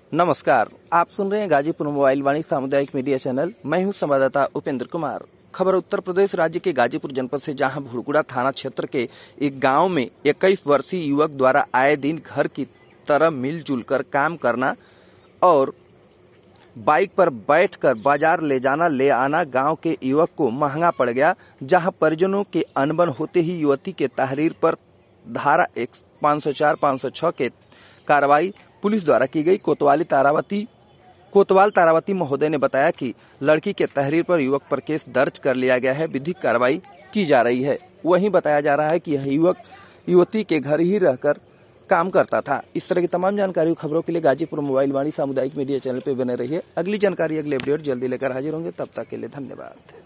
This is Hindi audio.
नमस्कार, आप सुन रहे हैं गाजीपुर मोबाइल वाणी सामुदायिक मीडिया चैनल। मैं हूं संवाददाता उपेंद्र कुमार। खबर उत्तर प्रदेश राज्य के गाजीपुर जनपद से, जहां भुड़गुड़ा थाना क्षेत्र के एक गांव में 21 वर्षीय युवक द्वारा आए दिन घर की तरह मिलजुल कर काम करना और बाइक पर बैठकर बाजार ले जाना ले आना गांव के युवक को महंगा पड़ गया। जहां परिजनों के अनबन होते ही युवती के तहरीर पर धारा 504-506 के कार्रवाई पुलिस द्वारा की गई। कोतवाल तारावती महोदय ने बताया कि लड़की के तहरीर पर युवक पर केस दर्ज कर लिया गया है, विधिक कार्रवाई की जा रही है। वहीं बताया जा रहा है कि यह युवक युवती के घर ही रहकर काम करता था। इस तरह की तमाम जानकारी खबरों के लिए गाजीपुर मोबाइल वाणी सामुदायिक मीडिया चैनल पर बने रहिए। अगली जानकारी, अगले अपडेट जल्दी लेकर हाजिर होंगे। तब तक के लिए धन्यवाद।